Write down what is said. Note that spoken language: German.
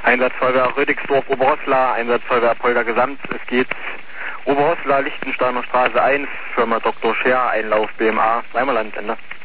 Einsatzfeuerwehr Rödigsdorf, Oberhoslar, Einsatzfeuerwehr Polder Gesamt. Es geht Oberhoslar, Lichtensteiner Straße 1, Firma Dr. Scher, Einlauf BMA, Weimerland, Ende.